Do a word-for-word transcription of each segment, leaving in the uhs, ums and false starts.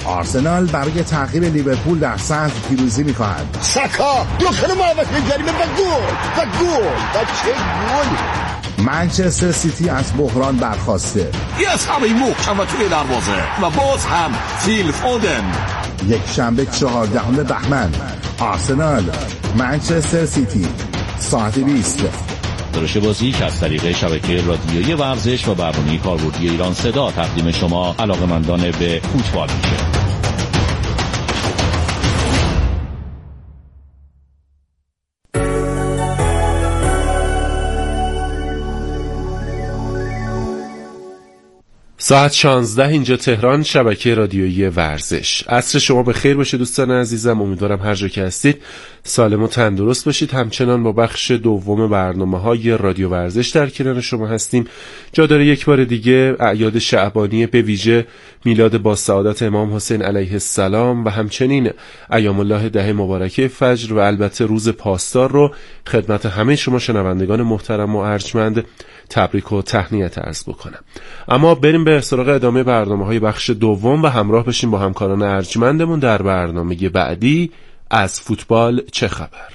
آرسنال برای تعقیب لیورپول در صدر پیروزی می‌کند. ساکا دکان محوطه جریمه و گل و گل و چه گل. منچستر سیتی از بحران برخاسته. یه همه محکم و توی دروازه و باز هم فیل فودن. یک شنبه چهاردهم بهمن آرسنال منچستر سیتی ساعت بیست. درشه بازی که از طریق شبکه رادیویی ورزش و برنامه کاربردی ایران صدا تقدیم شما علاقه‌مندان به فوتبال میشه. ساعت شانزده اینجا تهران، شبکه رادیویی ورزش. عصر شما به خیر باشه دوستان عزیزم. امیدوارم هر جا که هستید سالم و تندرست باشید. همچنان با بخش دوم برنامه‌های رادیو ورزش در کنار شما هستیم. جا داره یک بار دیگه اعیاد شعبانی به ویژه میلاد با سعادت امام حسین علیه السلام و همچنین ایام الله ده مبارکه فجر و البته روز پاسدار رو خدمت همه شما شنوندگان محترم و ارجمند تبریک و تهنیت عرض بکنم. اما بریم به سراغ ادامه برنامه‌های بخش دوم و همراه بشیم با همکاران ارجمندمون در برنامه بعدی از فوتبال چه خبر.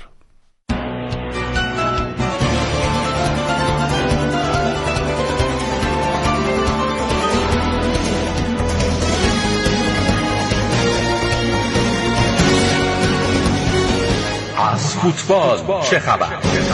از فوتبال چه خبر.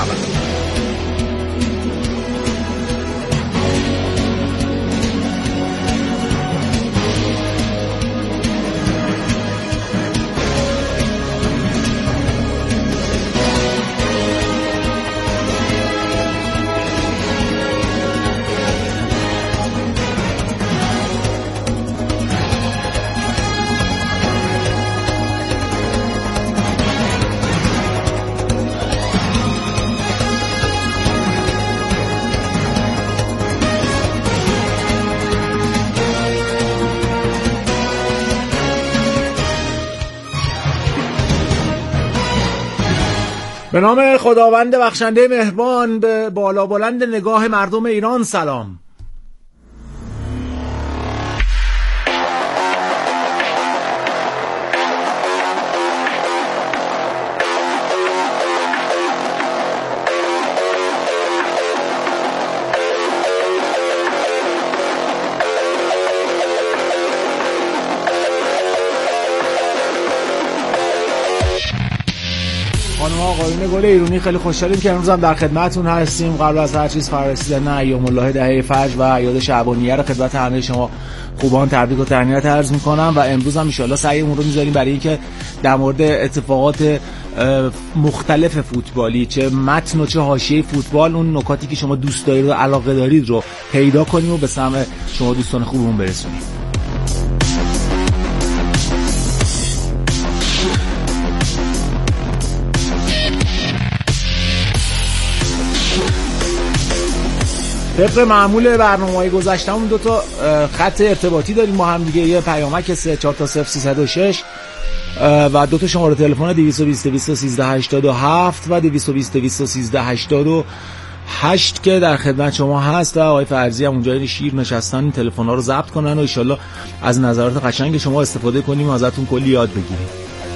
به نام خداوند بخشنده مهربان، به بالا بلند نگاه مردم ایران سلام. آقایون گل ایرانی، خیلی خوشحالیم که امروز هم در خدمتتون هستیم. قبل از هر چیز فرستیدن ایام الله دهه فجر و اعیاد شعبانیه رو خدمت همه شما خوبان تبریک و تهنیت عرض می‌کنم و امروز هم ان شاءالله سعیمون رو می‌ذاریم برای اینکه در مورد اتفاقات مختلف فوتبالی، چه متن و چه حاشیه فوتبال، اون نکاتی که شما دوست دارید و علاقه دارید رو پیدا کنیم و به سمع شما دوستان خوبمون برسونیم. طبق معمول برنامه‌های گذشته‌مون دو تا خط ارتباطی داریم با هم دیگه، یه پیامک سه چهار تا صفر سیصد و شش و دو تا شماره تلفن دویست و بیست دویست و سیزده هشتاد و هفت و دویست و بیست دویست و سیزده هشتاد و هشت که در خدمت شما هست و آقای فرضی هم اونجا شیر نشستن تلفن‌ها رو ضبط کنن و ان شاءالله از نظرات قشنگ شما استفاده کنیم و ازتون کلی یاد بگیریم.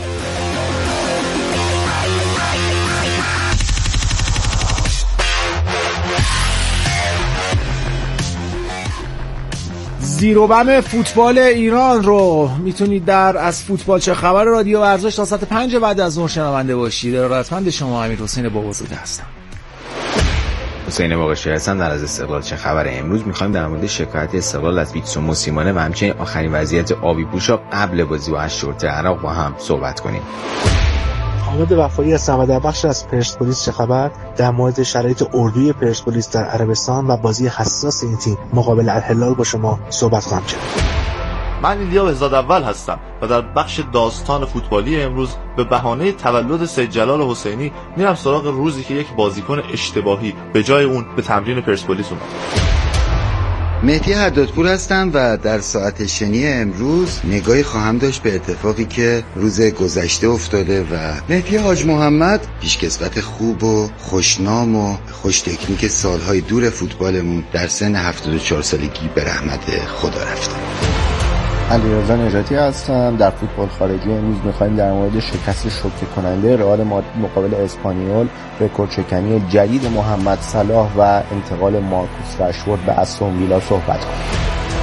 زیروبم فوتبال ایران رو میتونید در از فوتبال چه خبر رادیو ورزش تا ساعت پنج بعد از ظهر شنونده باشید. ارادتمند شما امیر حسین بابازاده هستم. حسین باقشی هستم. در از استقلال چه خبر امروز میخوایم در مورد شکایت استقلال از ویتسون موسیمانه و همچنین آخرین وضعیت آبی پوشا قبل بازی با اشرطه عراق با هم صحبت کنیم. حامد وفایی هستم و در بخش از پرسپولیس چه خبر در مورد شرایط اردوی پرسپولیس در عربستان و بازی حساس این تیم مقابل الهلال با شما صحبت خواهم کرد. من ایلیا بهزاد اول هستم و در بخش داستان فوتبالی امروز به بهانه تولد سید جلال حسینی میرم سراغ روزی که یک بازیکن اشتباهی به جای اون به تمرین پرسپولیس اومد. مهدی حدادپور هستم و در ساعت شنی امروز نگاهی خواهم داشت به اتفاقی که روز گذشته افتاده و مهدی حاج محمد پیشکسوت خوب و خوشنام و خوش تکنیک سالهای دور فوتبالمون در سن هفتاد و چهار سالگی به رحمت خدا رفته. علیرضا نجاتی هستم. در فوتبال خارجی امروز می‌خوایم در مورد شکست شوکه کننده رئال مادرید مقابل اسپانیول، رکورد شکنی جدید محمد صلاح و انتقال مارکوس رشفورد به استون ویلا صحبت کنیم.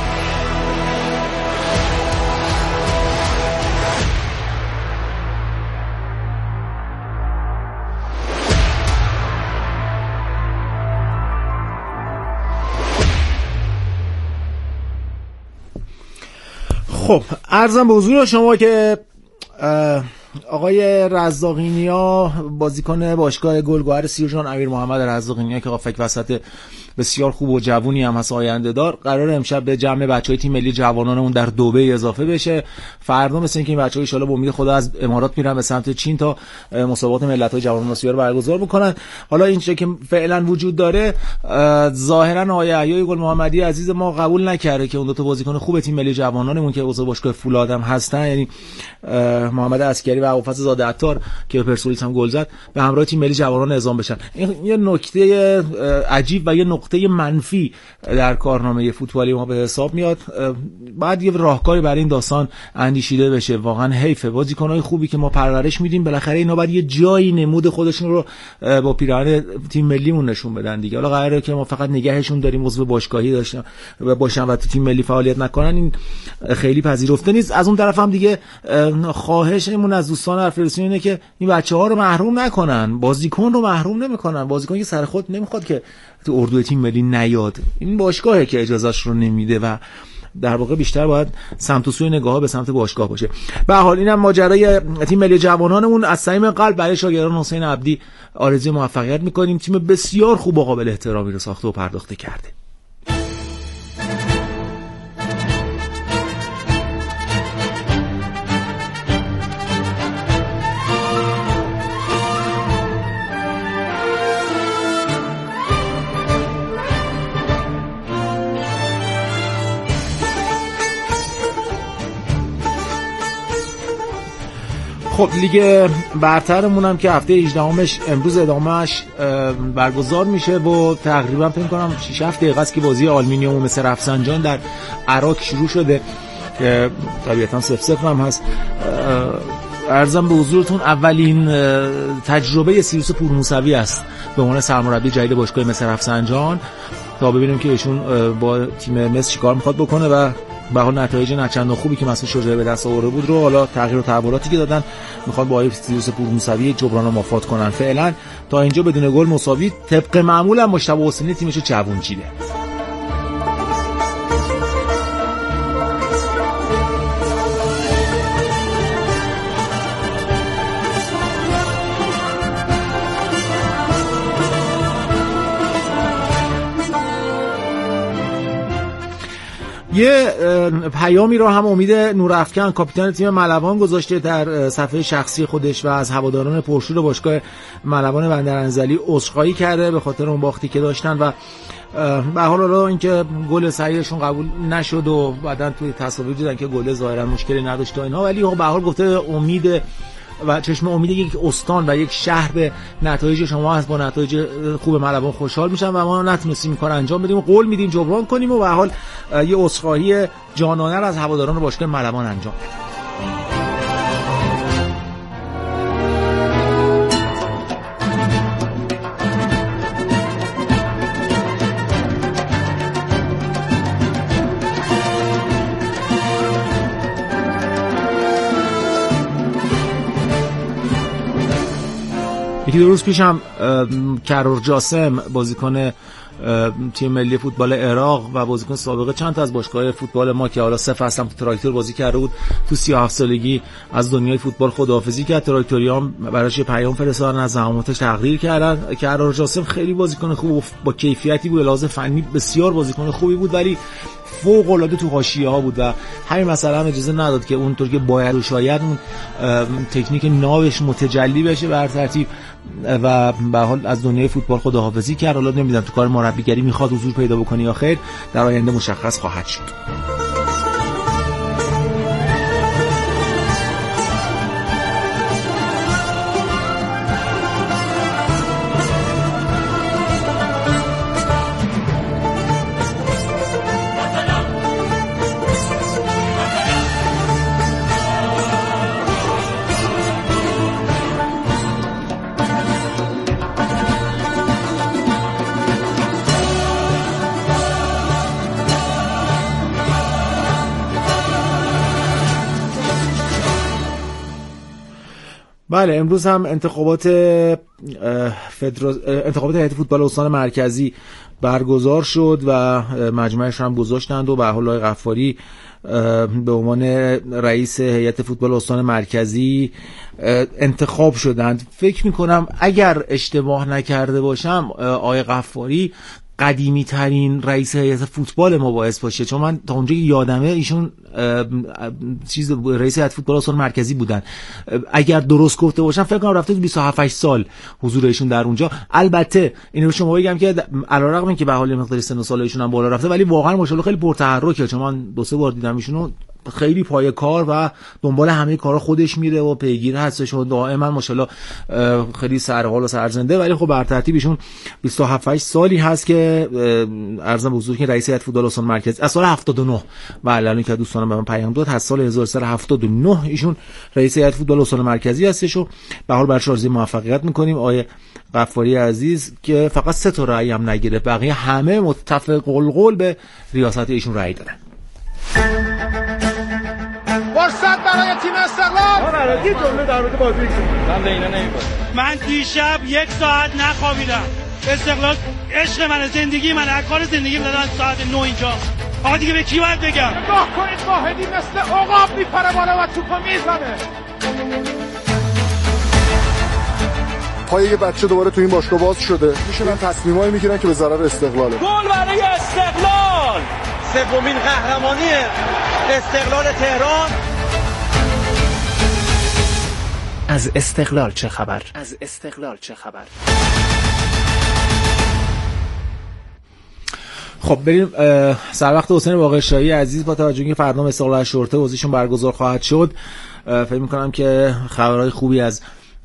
خب عرضم به حضور شما که آقای رزاقینیا بازیکن باشگاه گلگهر سیرجان امیر محمد رزاقینیا که فکر وسط بسیار خوب و جوونی هم هست، آینده دار، قرار امشب به جمع بچهای تیم ملی جوانانمون در دبی اضافه بشه. فردا مثل اینکه این بچه‌ها ان شاءالله با امید خدا از امارات میرن به سمت چین تا مسابقات ملت‌های جوانان آسیا رو برگزار بکنن. حالا این چیزی که فعلا وجود داره، ظاهرا آقای احیای گل محمدی عزیز ما قبول نکرده که اون دو تا بازیکن خوب تیم ملی جوانانمون که عضو باشگاه فولاد هم هستن، یعنی محمد عسکری و ابوالفضل زاده عطار که به پرسپولیس هم گل زد، به همراه تیم ملی جوانان اعزام بشن. این یه نکته عجیب و یه نقطه منفی در کارنامه فوتبالی ما به حساب میاد. بعد یه راهکاری برای این داستان اندیشیده بشه. واقعا حیفه، بازیکنای خوبی که ما پرورش میدیم بالاخره اینا باید یه جایی نمود خودشون رو با پیراهن تیم ملیمون نشون بدن دیگه. حالا قراره که ما فقط نگهشون داریم عضو باشگاهی داشتن باشن و تو تیم ملی فعالیت نکنن، این خیلی پذیرفته نیست. از اون طرف هم دیگه خواهشمون از دوستان حرفرسون اینه که این بچه‌ها رو محروم نکنن، بازیکن رو محروم نمیکنن. بازیکن که سر خود نمیخواد که تو اردوی تیم ملی نیاد، این باشگاهه که اجازهش رو نمیده و در واقع بیشتر باید سمت و سوی نگاه‌ها به سمت باشگاه باشه. به هر حال اینم ماجرای تیم ملی جوانانمون. از صمیم قلب برای شاگردان حسین عبدی آرزوی موفقیت می‌کنیم. تیم بسیار خوب و قابل احترامی رو ساخته و پرداخته کرده. خب لیگ برترمون هم که هفته هجدهمش امروز ادامهش برگزار میشه و تقریبا فکر کنم شش هفت دقیقه است که بازی آلومینیوم و مس رفسنجان در عراق شروع شده که طبیعتا صفر صفر هم هست. عرضم به حضورتون اولین تجربه سیروس پورموسوی است به عنوان سرمربی جدید باشگاه مس رفسنجان، تا ببینیم که ایشون با تیم مس چیکار میخواد بکنه و به حال نتایج نچندان خوبی که مسعود شجاعی به دست آورده بود رو حالا تغییر و تحولاتی که دادن میخواد با آقای سیروس پورموسوی جبران و مفاد کنن. فعلا تا اینجا بدون گل مساوی، طبق معمول هم مجتبی حسینی تیمشو جوون چیده. یه پیامی رو هم امید نورافکن کاپیتان تیم ملوان گذاشته در صفحه شخصی خودش و از هواداران پرشور باشگاه ملوان بندرانزلی عذرخواهی کرده به خاطر اون باختی که داشتن و به حال حالا اینکه گل صحیحشون قبول نشد و بعدن توی تصاویر دیدن که گل ظاهرا مشکلی نداشت و اینها، ولی به حال گفته امید و چشم امید یک استان و یک شهر به نتایج شما هست، با نتایج خوب ملوان خوشحال میشن و ما نتونستیم این کار انجام بدیم و قول میدیم جبران کنیم و به حال یه عذرخواهی جانانه از هواداران باشگاه ملوان انجام بدیم. یکی دو روز پیش هم کرور جاسم بازیکن تیم ملی فوتبال عراق و بازیکن سابقه چند تا از باشگاه فوتبال ما که حالا صفر هستم تو تراکتور بازی کرده بود، تو سی و هفت سالگی از دنیای فوتبال خداحافظی کرد. تراکتوریام براش پیام فرستادن، از زحماتش تقدیر کردن. کرور جاسم خیلی بازیکن خوب با کیفیتی بود، لحاظ فنی بسیار بازیکن خوبی بود ولی فوق العاده تو حاشیه‌ها بود و همین مسئله هم اجازه نداد که اونطور که باید و شاید اون تکنیک ناوش متجلی بشه بر ترتیب و به حال از دنیای فوتبال خداحافظی کرد. حالا نمیدونم تو کار مربیگری میخواد حضور پیدا بکنه یا خیر، در آینده مشخص خواهد شد. بله امروز هم انتخابات فدرا... انتخابات هیئت فوتبال استان مرکزی برگزار شد و مجمعش هم گذاشتند و به حال آقای غفاری به عنوان رئیس هیئت فوتبال استان مرکزی انتخاب شدند. فکر میکنم اگر اشتباه نکرده باشم آقای غفاری قدیمی ترین رئیس هیئت فوتبال ما باعث باشه، چون من تا اونجا یادمه ایشون چیز رئیس هیئت فوتبال استان مرکزی بودن. اگر درست گفته باشم فکر کنم رفته تو بیست و هفت سال حضور ایشون در اونجا. البته اینو شما بگم که علیرغم اینکه به حال مقدار سن و سال ایشون هم بالا رفته ولی واقعا ماشاءالله خیلی پرتحرکه، چون من دو سه بار دیدم ایشونو خیلی پای کار و دنبال همه کارا خودش میره و پیگیر هستش و دائما ماشاءالله خیلی سرحال و سرزنده. ولی خب بر ترتیب ایشون بیست و هفت سالی هست که عرضم به حضور که رئیس هیئت فوتبال استان مرکزی از سال هفتاد و نه و الان که دوستانم به من پیام داد از سال هزار و سیصد و هفتاد و نه ایشون رئیس هیئت فوتبال استان مرکزی هستش و به حال برش آرزوی موفقیت میکنیم. آقای غفاری عزیز که فقط سه تا رأی هم نگیره، بقیه همه متفق القول به ریاست ایشون رأی دادن. فرصت برای تیم استقلال. من یه جمله در مورد بازی من به اینا نمیگم. من دیشب یک ساعت نخوابیدم. استقلال عشق من، زندگی من، کار زندگیم دادن ساعت نه اینجا. آقا دیگه به کی باید بگم؟ نگاه کنید واحدی مثل عقاب میپره بالا و توپو میزنه. پای یه بچه دوباره تو این باشگاه باز شده. میشونن تصمیمایی میگیرن که به ضرر استقلاله. گل برای استقلال. سومین قهرمانی استقلال تهران. از استقلال چه خبر؟ از استقلال چه خبر؟ خب بریم سر وقت حسین واقع‌شاهی عزیز با توجه به اینکه فردا استقلال شورته بازیشون برگزار خواهد شد، فکر می‌کنم که خبرهای خوبی از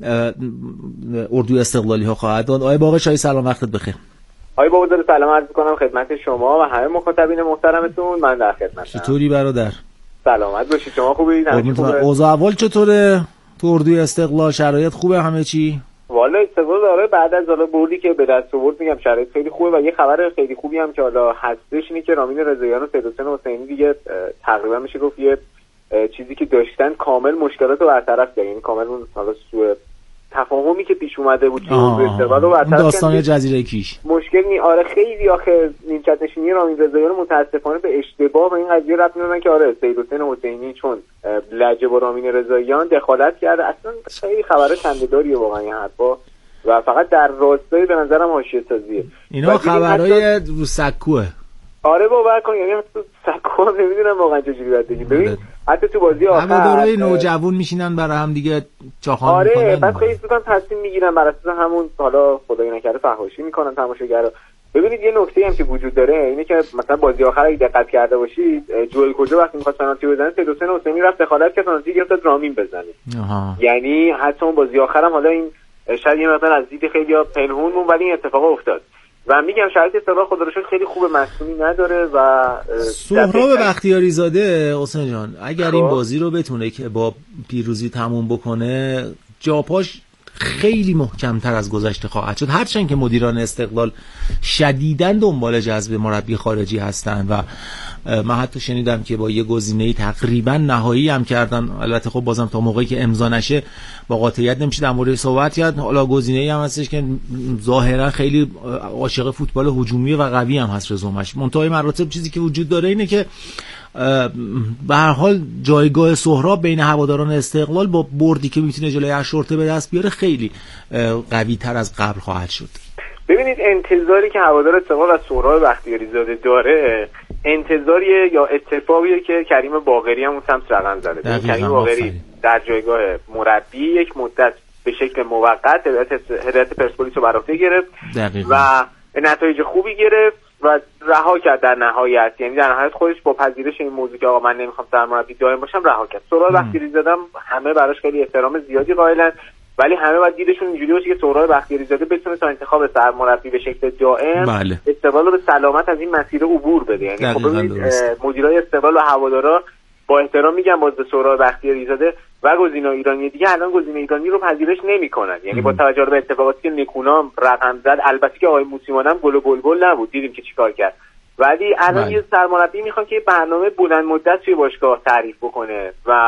اردوی استقلالی ها خواهد داد. آقای واقع‌شاهی سلام، وقتت بخیر. آقای بابادر سلام عرض می‌کنم خدمت شما و همه مخاطبین محترمتون. من در خدمتم. چطوری برادر؟ سلامت باشید. شما خوبید؟ اوضاع احوال چطوره تو اردوی استقلال؟ شرایط خوبه همه چی؟ والا استقلال داره بعد از حالا بردی که به دست آورد میگم شرایط خیلی خوبه و یه خبر خیلی خوبی هم که حالا هستش اینه که رامین رضاییان و سیدحسین حسینی دیگه تقریبا میشه گفت یه چیزی که داشتن کامل مشکلات رو برطرف کردن، یعنی کامل اون حالا سوء تفاهمی که پیش اومده بود تو استقلال رو برطرف کردن. داستان جزیره کیش مشکل نی آره خیلی آخه نیمکت نشینی رامین رضاییان متاسفانه به اشتباه به این قضیه ربط میدن که آره سیدحسین حسینی چون لجه با رامین رضاییان دخالت کرده. اصلا خیلی خبر خنده‌داریه واقعا این حرفا و فقط در راستای به نظرم حاشیه سازیه. اینا خبرای رو سکوه. آره باور کن، یعنی تو سکو نمیدونم واقعا چجوری باید بگیم. ببین حتی تو بازی آخر هوادارهای نوجوان میشینن برای هم دیگه چاخان آره میکنن. آره بعد خیلی میگن تصمیم میگیرن بر اساس همون حالا خدای نکرده فحاشی میکنن تماشاگرا. ببینید یه نکته هم که وجود داره اینه که مثلا بازی آخر اگه دقت کرده باشید جوئل کجا وقتی میخواست پنالتی بزنه سیدحسین حسینی رفت دخالت کرد پنالتی گرفت رامین بزنه. یعنی حتی اون بازی آخرم حالا این شاید یه مقدار از دید خیلی پنهون مون ولی این اتفاق افتاد و میگم شرایط استقلال خدا رو شکر خیلی خوبه، مصونی نداره و سهراب بختیاری زاده حسین جان اگر این بازی رو بتونه که با پیروزی تموم بکنه جاپاش خیلی محکم‌تر از گذشته خواهد شد، هرچند که مدیران استقلال شدیداً دنبال جذب مربی خارجی هستن و من حتی شنیدم که با یه گزینه‌ای تقریبا نهایی هم کردن. البته خب بازم تا موقعی که امضا نشه با قاطعیت نمیشه در مورد صحبت کرد. حالا گزینه‌ای هم هستش که ظاهرا خیلی عاشق فوتبال هجومی و قوی هم هست رزومش. منتهای مراتب چیزی که وجود داره اینه که به هر حال جایگاه سهراب بین هواداران استقلال با بردی که میتونه جلوی اشرطه به دست بیاره خیلی قوی تر از قبل خواهد شد. ببینید انتظاری که هوادار استقلال از سهراب بختیاری زاده داره انتظاریه یا اتفاقیه که کریم باقری هم اون سمت رقم زده. کریم باقری در جایگاه مربی یک مدت به شکل موقت هدایت پرسپولیس رو بر عهده گرفت و نتایج خوبی گرفت و رها کرد در نهایت، یعنی در نهایت خودش با پذیرش این موضوع که آقا من نمیخوام سرمربی دائم باشم رها کرد. سهراب بختیاری زاده همه براش خیلی احترام زیادی قائلن ولی همه باید دیدشون اینجوری باشه که سهراب بختیاری زاده بتونه تا انتخاب سرمربی به شکل دائم بله. استقلال رو به سلامت از این مسیر عبور بده. یعنی خب ببینید مدیرای استقلال و هوادارا با احترام میگم باز به سهراب بختیاری زاده و گزینه‌های ایرانی دیگه الان گزینه ایرانی رو پذیرش نمیکنن، یعنی با توجه به اتفاقاتی که نکونام رقم زد، البته که آقای موسیمانه هم گل و بلبل نبود دیدیم که چیکار کرد، ولی الان یه سرمربی میخوان که برنامه بلند مدت توی باشگاه تعریف بکنه و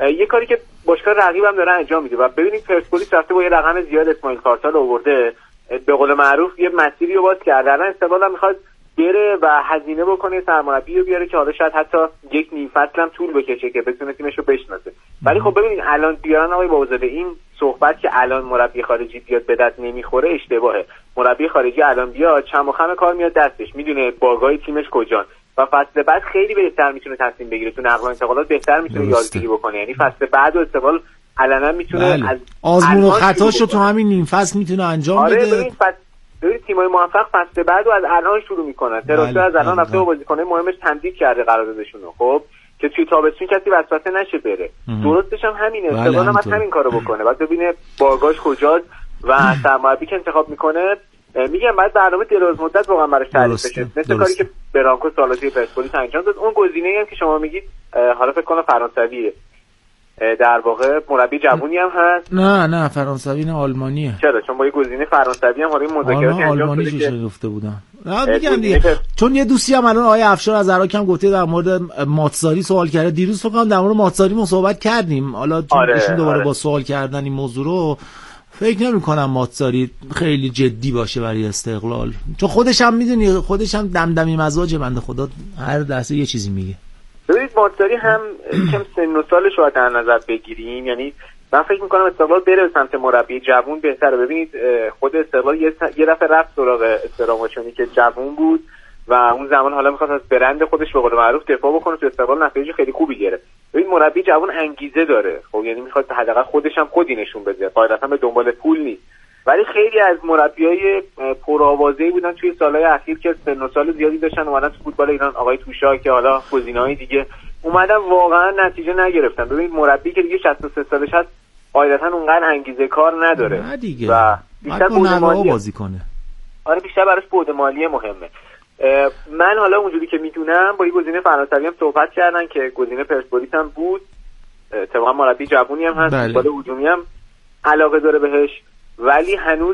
یه کاری که باشگاه رقیبم داره انجام میده و ببینید پرسپولیس رفته با یه رقم زیاد اسماعیل کارتال آورده، به قول معروف یه مسیری رو باز کرده. الان استقلال هم میخواد بره و هزینه بکنه، سرمربی رو بیاره که حالا شاید حتی یک نیم فصل هم طول بکشه که بتونه تیمش رو بشناسه. ولی خب ببینید الان بیارن آقای بابازاده، این صحبت که الان مربی خارجی بیاد به دست نمیخوره اشتباهه. مربی خارجی الان بیاد چم و خم کار میاد دستش، میدونه باگای تیمش کجان و فصل بعد خیلی بهتر میتونه تصمیم بگیره، تو نقل و انتقالات بهتر میتونه یادگیری بکنه. یعنی فصل بعد استقلال علنا میتونه بله. از آزمون و خطاشو تو همین نیم فصل میتونه انجام آره بده. ببین فصل ببین تیمای موفق فصل بعد و از الان شروع میکنن. تراکتور از الان رفته با بازیکن‌های مهمش تمدید کرده قراردادشون رو، خب که توی تابستون کسی وسوسه نشه بره. درستش هم همینه، استقلال هم همین کارو بکنه. بعد ببینه باگاش کجاست و سرمربی که انتخاب میکنه. میگم بعد برنامه دراز مدت واقعا براش تعریف بشه، مثل کاری که برانکو سالاتی پرسپولیس انجام داد. اون گزینه‌ای هم که شما میگید حالا فکر کنم فرانسویه، در واقع مربی جوونی هم هست. نه نه فرانسوی نه آلمانیه. چرا؟ چون با یه گزینه فرانسوی هم حالا این مذاکراتی انجام شده که گفته بودن. نه میگم دیگه چون یه دوستی هم الان آقای افشار از عراق هم گفته در مورد ماتزاری سوال کرده. دیروز فکر کنم در مورد ماتزاری ما صحبت کردیم. حالا چون آره، ایشون دوباره آره. با سوال کردن این موضوع رو فکر نمی کنم ماتزاری خیلی جدی باشه برای استقلال، چون خودش هم میدونی خودش هم دمدمی مزاجه بنده خدا، هر لحظه یه چیزی میگه. ببینید ماتزاری هم کم سن و سالش رو در نظر بگیریم، یعنی من فکر میکنم استقلال بره سمت مربی جوون بهتره. ببینید خود استقلال یه دفعه رفت سراغ استراماچونی که جوون بود و اون زمان حالا میخواد از برند خودش به قول معروف دفاع بکنه، تو استقلال نتایج خیلی خوبی گرفت. ببین مربی جوون انگیزه داره، خب یعنی میخواد حداقل خودش هم خودی نشون بده، قاعدتا به دنبال پول نیست. ولی خیلی از مربیای پرآوازه‌ای بودن توی سالهای اخیر که سن و سال زیادی داشتن اومدن تو فوتبال ایران، آقای توشا که حالا گزینه‌های دیگه اومدن واقعا نتیجه نگرفتن. ببین مربی که دیگه شصت و سه سالش هست قاعدتا اونقدر انگیزه کار نداره نه دیگه. و بیشتر بود مالی بازی کنه. آره بیشتر براش بود مالی مهمه. من حالا اونجوری که میدونم با یه گزینه فرانسوی هم صحبت کردن که گزینه پرسپولیس هم بود، طبعا مربی جوونی هم هست، فوتبال هجومی هم علاقه داره بهش، ولی هنوز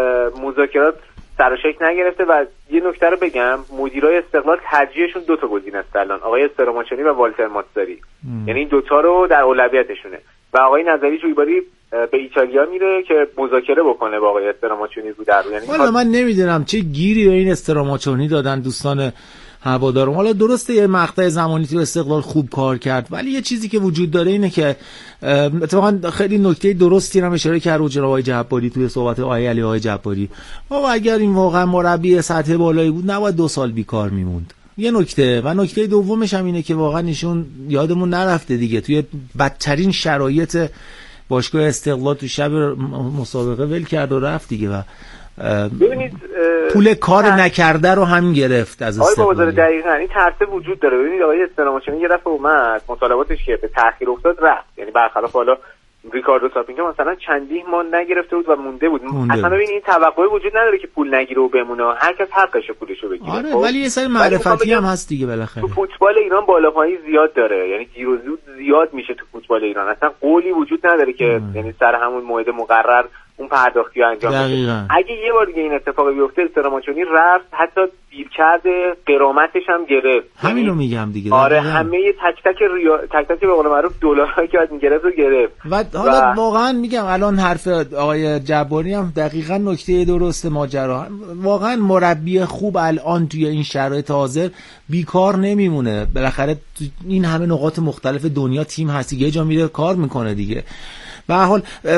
مذاکرات سر و شکل نگرفته. و یه نکته رو بگم، مدیرای استقلال ترجیحشون دو تا گزینه است الان، آقای استراماچونی و والتر ماتزاری، یعنی این دوتا رو در اولویتشونه. و آقای نظری جویباری به ایتالیا میره که مذاکره بکنه با آقای استراماچونی رو در رو. یعنی والا من نمیدونم چه گیری به این استراماچونی دادن دوستان هوادارم. حالا درسته یه مقطع زمانی تو استقلال خوب کار کرد، ولی یه چیزی که وجود داره اینه که اتفاقا خیلی نکته درستی رو اشاره کرد جناب آقای جباری توی صحبت آقای علی آقای جباری. بابا اگر این واقعا مربی سطح بالایی بود نباید دو سال بیکار میموند. یه نکته و نکته دومش هم اینه که واقعا ایشون یادمون نرفته دیگه توی بدترین شرایط باشگاه استقلال تو شب مسابقه ول کرد و رفت دیگه و ببینید پول کار نکرده رو هم گرفت از استقلال. آقای دقیقاً این ترسه وجود داره. ببینید آقای استراماچونی یه دفعه اومد مطالباتش که به تأخیر افتاد رفت، یعنی برخلاف حالا ریکاردو ساپینگا مثلا چندین ماه نگرفته بود و مونده بود. مونده. اصلا ببین این توقعی وجود نداره که پول نگیره و بمونه، هر کس حقشه پولشو بگیره. آره خب؟ ولی یه سری معرفتی هم هست دیگه بالاخره. تو فوتبال ایران بالا پایین زیاد داره، یعنی دیر و زود زیاد میشه تو فوتبال ایران. اصلا قولی وجود نداره که یعنی سر همون موعد مقرر اون پرداختی رو انجام بده. اگه یه بار دیگه این اتفاق بیفته استراماچونی رفت، حتی دیرکرد قرامتش هم گرفت. همین رو میگم دیگه. آره همه تک تک ریا... تک تک به قول معروف دلارایی که از این گرفت رو گرفت. و حالا و... واقعا میگم الان حرف آقای جباری هم دقیقاً نکته درست ماجرا. واقعا مربی خوب الان توی این شرایط حاضر بیکار نمیمونه. بالاخره این همه نقاط مختلف دنیا تیم هستی، یه جا میره کار میکنه دیگه. به هر حال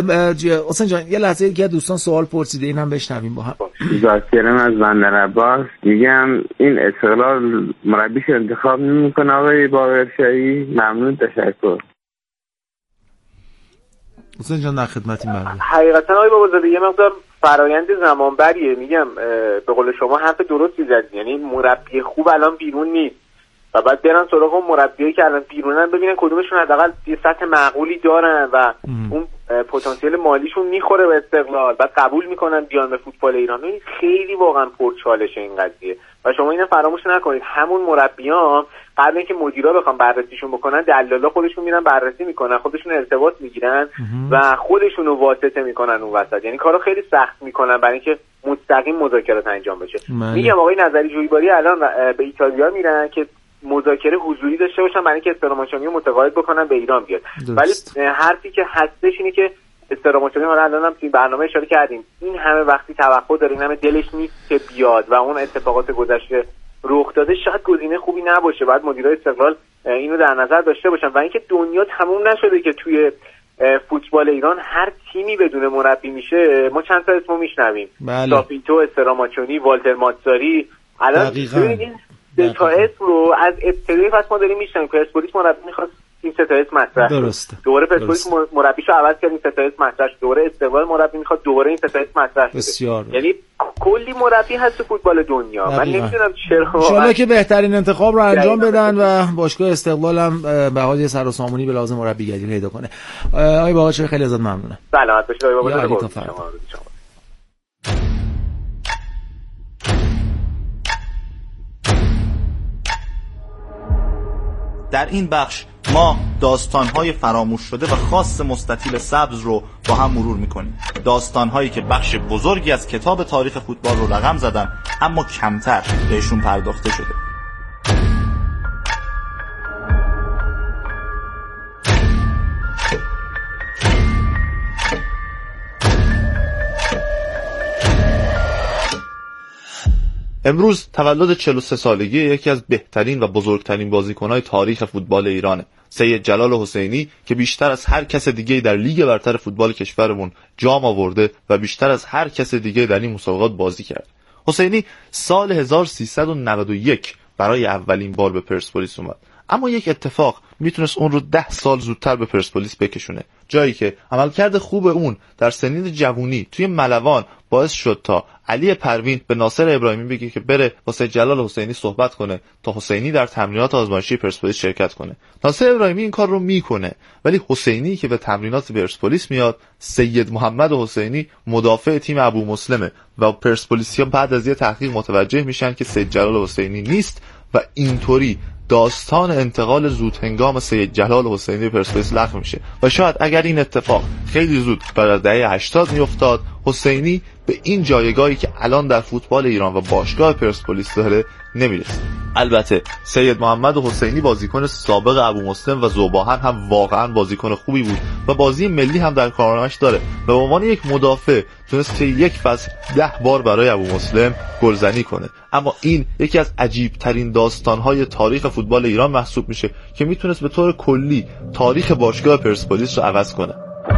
حسین جان یه لحظه که دوستان سوال پرسیده این هم بشنویم با هم. ذاکرم از بندر عباس میگم این استقلال مربیش انتخاب نمیکنه آقای باقرشاهی؟ ممنون، تشکر. حسین جان در خدمتیم. برده حقیقتا آقای بابازاده یه مقدار فرایند زمانبریه. میگم به قول شما حرف درستی زدید، یعنی مربی خوب الان بیرون نیست و بعد برن سراغ اون مربیایی که الان بیرونن ببینن کدومشون حداقل یه سطح معقولی دارن و ام. اون پتانسیل مالیشون میخوره به استقلال، بعد قبول میکنن بیان به فوتبال ایران. این خیلی واقعا پرچالشه این قضیه و شما اینو فراموش نکنید. همون مربیان قبل اینکه مدیرا بخوام بررسیشون بکنن، دلالا خودشون میرن بررسی میکنن، خودشون ارتباط میگیرن و خودشون رو واسطه میکنن اون وسط. یعنی کارو خیلی سخت میکنن برای اینکه مستقیم مذاکرات انجام بشه. میگم آقای نظری جویباری الان به ایتالیا میرن که مذاکره حضوری داشته باشن برای اینکه استراماچونی رو متقاعد بکنن به ایران بیاد. ولی حرفی که هستش اینه که استراماچونی حالا الانم توی برنامه اشاره کردیم این همه وقتی توقع داره، این همه دلش نیست که بیاد و اون اتفاقات گذشته رخ داده، شاید گزینه خوبی نباشه. باید مدیرای استقلال اینو در نظر داشته باشن و اینکه دنیا تموم نشده که توی فوتبال ایران هر تیمی بدون مربی میشه. ما چند تا اسمو میشنویم، ساپیتو، استراماچونی، والتر ماتزاری. الان این سه تا اسم رو از ابتدای فصل ما داریم میشنویم. پرسپولیس مربی میخواست این سه تا اسم مطرح. درسته. دوره پرسپولیس مربیشو عوض کرد، این سه تا اسم مطرح شد. دوره استقلال مربی میخواد، دوره این سه تا اسم مطرح شد. بسیار. یعنی کلی مربی هست تو فوتبال دنیا. من نمیدونم چرا. ان شاءالله که بهترین انتخاب رو انجام بدن و باشگاه استقلال هم به حال سر و سامونی به لازم مربیگری پیدا کنه. آقای باقاچی خیلی ازت ممنونم. سلامت باشید آقای باقاچی. در این بخش ما داستان‌های فراموش شده و خاص مستطیل سبز رو با هم مرور می‌کنیم. داستان‌هایی که بخش بزرگی از کتاب تاریخ فوتبال رو رقم زدن اما کمتر بهشون پرداخته شده. امروز تولد چهل و سه سالگی یکی از بهترین و بزرگترین بازیکن‌های تاریخ فوتبال ایرانه، سید جلال حسینی، که بیشتر از هر کس دیگه در لیگ برتر فوتبال کشورمون جام آورده و بیشتر از هر کس دیگه در این مسابقات بازی کرد. حسینی سال هزار و سیصد و نود و یک برای اولین بار به پرسپولیس اومد، اما یک اتفاق میتونست اون رو ده سال زودتر به پرسپولیس بکشونه، جایی که عملکرد خوب اون در سنین جوونی توی ملوان باعث شد تا علی پروین به ناصر ابراهیمی بگه که بره واسه جلال حسینی صحبت کنه تا حسینی در تمرینات آزمایشی پرسپولیس شرکت کنه. ناصر ابراهیمی این کار رو میکنه، ولی حسینی که به تمرینات پرسپولیس میاد، سید محمد حسینی مدافع تیم ابو مسلمه و پرسپولیسیا بعد از یه تحقیق متوجه میشن که سید جلال حسینی نیست و اینطوری داستان انتقال زود هنگام سید جلال حسینی پرسپولیس لغو میشه و شاید اگر این اتفاق خیلی زود در دهه هشتاد میافتاد، حسینی به این جایگاهی که الان در فوتبال ایران و باشگاه پرسپولیس داره نمیرسه. البته سید محمد حسینی بازیکن سابق ابو مسلم و ذوباهن هم واقعا بازیکن خوبی بود و بازی ملی هم در کارنامه‌اش داره و به عنوان یک مدافع تونست یک فصل ده بار برای ابو مسلم گلزنی کنه. اما این یکی از عجیب ترین داستان‌های تاریخ فوتبال ایران محسوب میشه که میتونست به طور کلی تاریخ باشگاه پرسپولیس رو عوض کنه.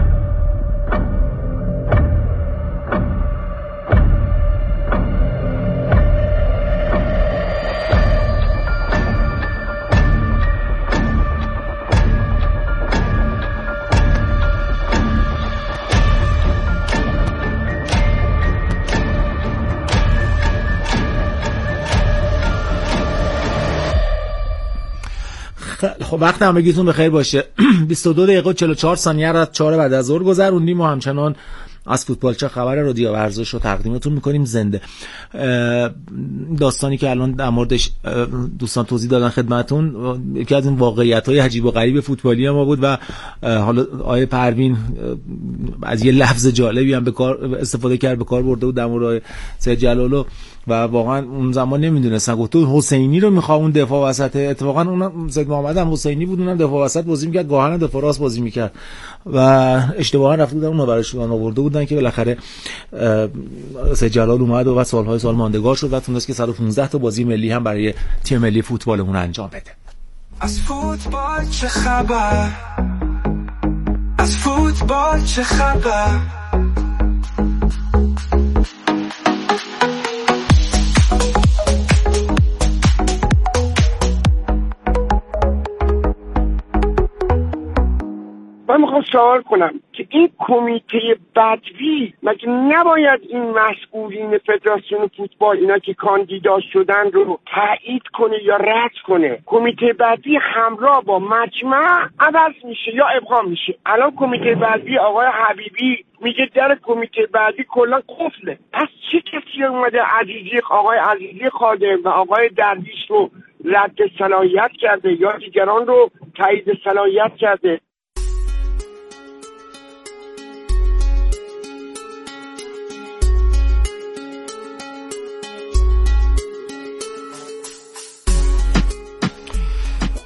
خب وقت همگیتون بخیر باشه. بیست و دو دقیقه و چهل و چهار ثانیه را چهار بعد از ظهر گذروندیم و همچنان از فوتبال چه خبر رادیو ورزش رو تقدیمتون میکنیم زنده. داستانی که الان در موردش دوستان توضیح دادن خدمتون یکی از این واقعیت‌های عجیب و غریب فوتبالی ما بود و حالا آیه پروین از یه لفظ جالبی هم به کار استفاده کرد، به کار برده بود در مورد سید جلالو و واقعا اون زمان نمیدونستن. گفت تو حسینی رو میخوام اون دفاع وسط، اتفاقا اون سید محمد هم حسینی بود، اونم دفاع وسط بازی میکرد، گاهن دفاع راست بازی میکرد و اشتباها رفته بودن اون براش آورده بودن که بالاخره سید جلال اومد و سالهای سال ماندگار شد و تونست که صد و پانزده تا بازی ملی هم برای تیم ملی فوتبالمون انجام بده. از فوتبال چه خبر؟ از فوتبال چه خبر؟ من میخوام سوال کنم که این کمیته بدوی مگه نباید این مسئولین فدراسیون فوتبال اینا که کاندیدا شدن رو تایید کنه یا رد کنه؟ کمیته بدوی همراه با مجمع عوض میشه یا ابقا میشه. الان کمیته بدوی آقای حبیبی میگه در کمیته بعدی کلا قفله. پس چه کسی اومده عزیزی آقای عزیزی خادم و آقای درویش رو رد صلاحیت کرده یا دیگران رو تایید صلاحیت کرده؟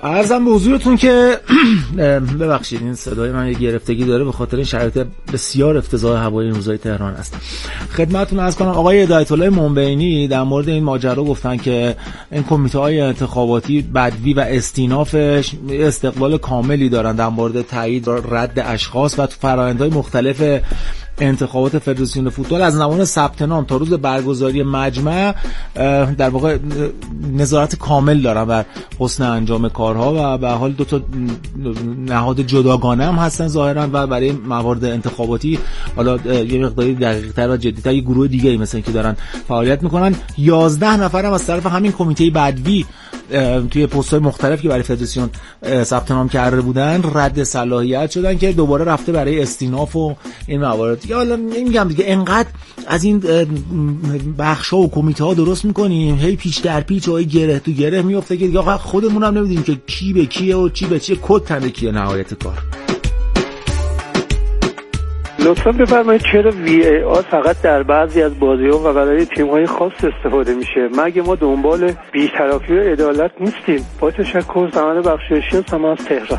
عرضم به حضورتون که ببخشید این صدای من یه گرفتگی داره به خاطر این شرایط بسیار افتضاح هوایی این روزهای تهران است. خدمتتون عرض کنم آقای هدایت الله منبعینی در مورد این ماجرا گفتن که این کمیته‌های انتخاباتی بدوی و استینافش استقلال کاملی دارن در مورد تایید و رد اشخاص و تو فرآیندهای مختلف انتخابات فدراسیون فوتبال از زمان ثبت نام تا روز برگزاری مجمع در واقع نظارت کامل دارن بر حسن انجام کارها و به حال دو تا نهاد جداگانه هم هستن ظاهرا و برای موارد انتخاباتی حالا یه مقداری دقیق‌تر و جدی‌تر یه گروه دیگه‌ای مثلا که دارن فعالیت میکنن. یازده نفر هم از طرف همین کمیته بدوی توی پست‌های مختلف که برای فدراسیون ثبت نام کرده بودن رد صلاحیت شدن که دوباره رفته برای استیناف و این موارد. یا حالا نمیگم دیگه انقدر از این بخش‌ها و کمیته‌ها درست می‌کنیم هی پیش در پیچ و گره تو گره میفته که دیگه آقا خودمون هم نمی‌دونیم که کی به کیه و چی به چیه، کد تنه کیه نهایت کار. لطفا بفرمایید چرا وی ای آر فقط در بعضی از بازی‌ها و برای تیم‌های خاص استفاده میشه؟ مگه ما دنبال بی‌طرفی و عدالت نیستیم؟ با تشکر، سمن بخشایشی هستم از تهران.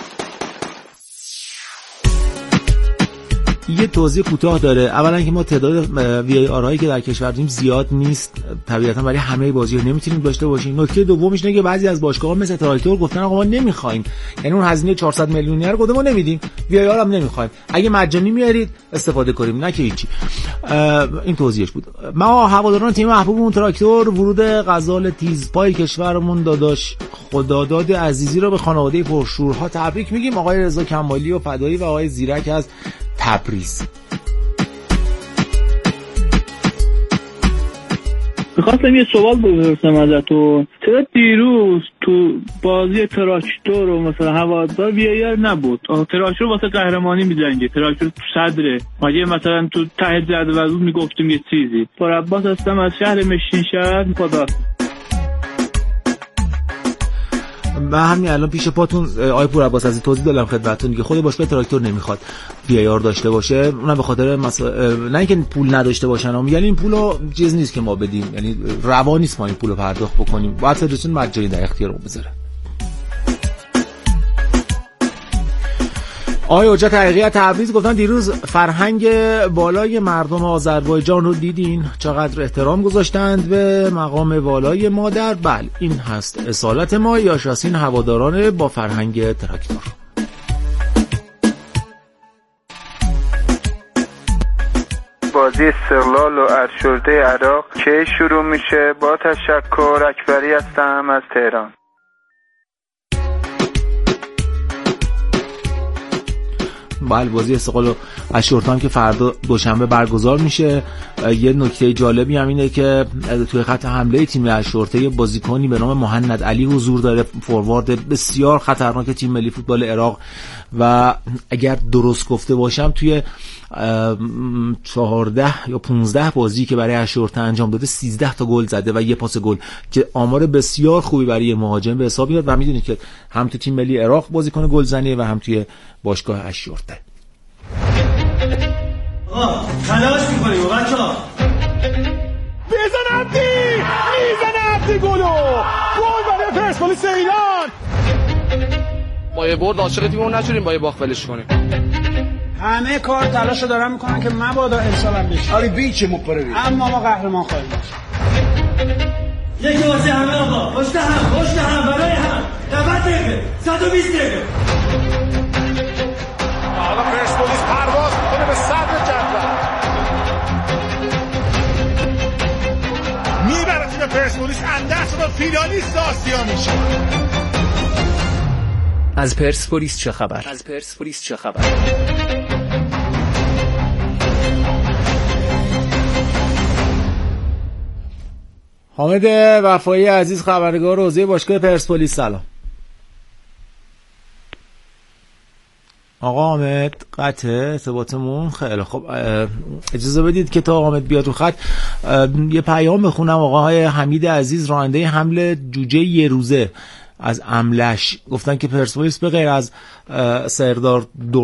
یه توضیح کوتاه داره. اولا که ما تعداد وی ای آر هایی که در کشور داریم زیاد نیست، طبیعتا برای همه بازی‌ها نمیتونیم داشته باشیم. نکته دومش اینه که بعضی از باشگاه‌ها مثل تراکتور گفتن آقا ما نمی‌خوایم، یعنی اون هزینه چهارصد میلیونی رو گفتم ما نمیدیم، وی ای آر هم نمی‌خوایم، اگه مجانی میارید استفاده کنیم، نه که هیچی. این توضیحش بود. ما هواداران تیم محبوبمون تراکتور ورود غزال تیزپای کشورمون داداش خداداد عزیزی رو به خانواده پرشورها تبریک میگیم. آقای رضا کمالی و فدایی و آقای زیرک از تبریز. میخواستم یه سوال بپرسم ازتون. چرا دیروز تو بازی تراکتور و مثلا هوادار وی ای آر نبود؟ تراکتور واسه قهرمانی می‌جنگه، تراکتور تو صدره، مگه مثلا تو ته جدول بود میگفتیم یه چیزی. پر عباس هستم از شهر مشین شهر. خدا من همین الان پیش پاتون آی پور عباس از توضیح دادم خدمتتون دیگه. خود باشگاه تراکتور نمیخواد وی ای آر داشته باشه، اونم به خاطر مسا... نه اینکه پول نداشته باشن، میگن این پولو چیز نیست که ما بدیم، یعنی روا نیست ما این پولو پرداخت بکنیم، باید فدراسیون مجانی در اختیارمون بذاره. آقای حجت حقیقی تبریز گفتن دیروز فرهنگ بالای مردم آذربایجان رو دیدین چقدر احترام گذاشتند به مقام والای مادر. بله این هست اصالت ما، یاشاسین هواداران با فرهنگ تراکتور. بازی استقلال و ارشورده عراق کی شروع میشه؟ با تشکر، اکبری هستم از تهران. بله بازی استقلال و اشورته هم که فردا دوشنبه برگزار میشه. یه نکته جالبی هم اینه که توی خط حمله تیم اشورته یه بازیکنی به نام مهند علی حضور داره، فوروارد بسیار خطرناک تیم ملی فوتبال عراق و اگر درست گفته باشم توی چهارده یا پانزده بازی که برای اشورته انجام داده سیزده تا گل زده و یه پاس گل که آمار بسیار خوبی برای مهاجم به حساب میاد و میدونید که هم تو تیم ملی عراق بازیکن گلزنیه و هم توی باشگاه اشورته. آه تلاش میکنیم بچه‌ها. بزن عبدی، میزنه عبدی گلو، گل برای پرسپولیس ایران. با یه برد عاشق تیممون نشوریم، با یه باخت ولش کنیم. همه کار تلاشو دارن میکنن که مبادا امسالم بشه. آره بیچ مپروی. اما ما قهرمان خواهیم شد. یکی واسه همه آقا، پشت هم، پشت هم، برای هم. نود دقیقه، صد و بیست دقیقه. حالا پرسپولیس پرواز میکنه به صدر جدول. میبره تیم پرسپولیس اندرسون و فینالیست آسیا میشه. از پرسپولیس چه خبر؟ از پرسپولیس چه خبر؟ حامد وفایی عزیز خبرنگار حوزه باشگاه پرسپولیس، سلام. آقا حامد قطع ارتباطمون. خیلی خب اجازه بدید که تا حامد بیاد رو خط یه پیام بخونم. آقای حمید عزیز راننده حمل جوجه یه روزه از املش گفتن که پرسپولیس به غیر از سردار